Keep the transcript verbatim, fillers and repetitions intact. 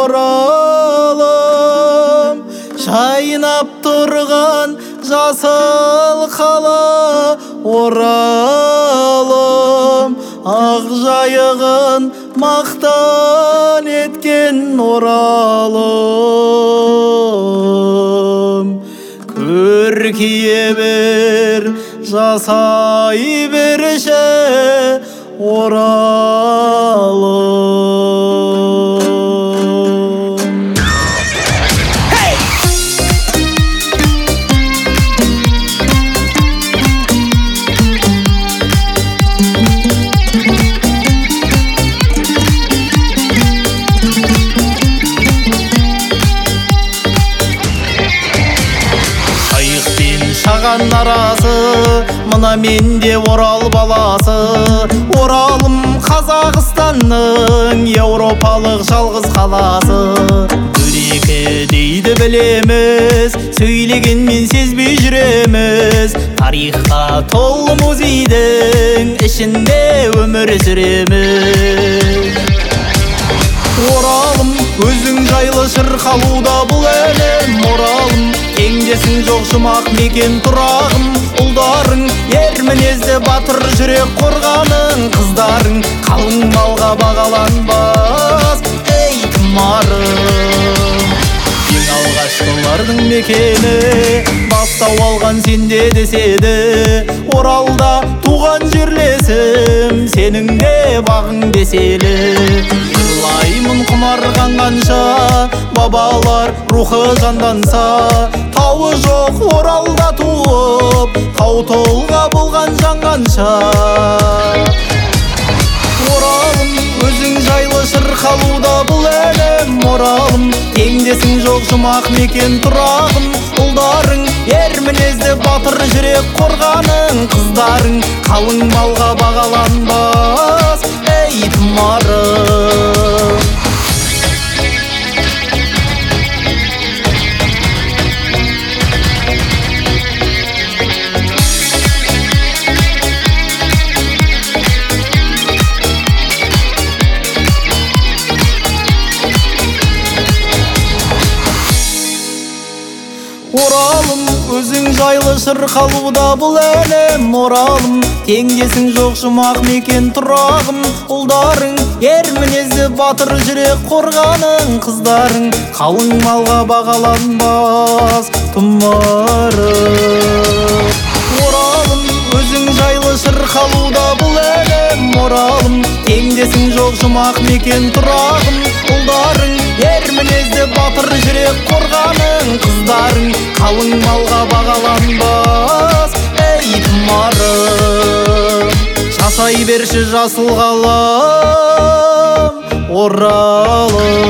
оралым, жайнап тұрған жасыл қала оралым, ақ жайығын мақтан еткен оралым. Көркейе бер, жасай берші оралым. Шаған арасы, мына менде Орал баласы. Оралым Қазақстанның еуропалық жалғыз қаласы. Дөрекі дейді білеміз, сөйлегенмен сезбей жүреміз. Тарихқа толы музейдің ішінде өмір сүреміз. Оралым, өзің жайлы шырқалуда бұл әлем. Оралым, теңдесің жоқ жұмақ мекен тұрағым. Ұлдарың ер мінезді батыр жүрек қорғаның. Қыздарың қалың малға бағаланбас, ей тұмарым. Ең алғашқылардың мекені, бастау алған сенде деседі. Оралда туған жерлесім, сенің де бағың деселі. Жырлаймын құмар қанғанша, бабалар рухы жанданса. Тауы жоқ Оралда туып, тау толға болған жанғанша. Оралым, өзің жайлы шырқалуда бұл әлем. Оралым, теңдесің жоқ жұмақ мекен тұрағым. Ұлдарың ер мінезді батыр жүрек қорғаның. Қыздарың қалың малға бағаланбас, ей тұмарым. Оралым, өзің жайлы шырқалуда бұл әлем. Оралым, теңдесің жоқ жұмақ мекен тұрағым. Ұлдарың ер мінезді батыр жүрек қорғаның. Қыздарың қалың малға бағаланбас, тұмарым. Оралым, өзің жайлы шырқалуда бұл әлем. Оралым, теңдесің жоқ жұмақ мекен тұрағым. Ұлдарың ер мінезді батыр жүрек қорғаның. Қыздарың қалың малға бағаланбас, ей тұмарым. Жасай берші жасыл қалам Оралым.